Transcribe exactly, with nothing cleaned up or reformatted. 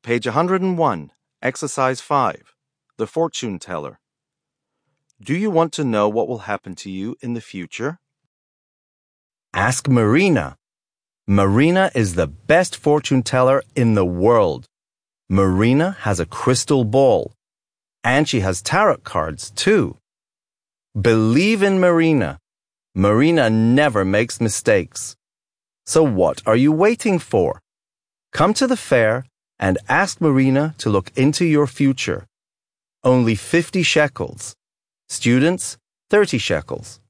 Page one hundred one, Exercise five, The Fortune Teller. Do you want to know what will happen to you in the future? Ask Marina. Marina is the best fortune teller in the world. Marina has a crystal ball. And she has tarot cards, too. Believe in Marina. Marina never makes mistakes. So what are you waiting for? Come to the fair and ask Marina to look into your future. Only fifty shekels. Students, thirty shekels.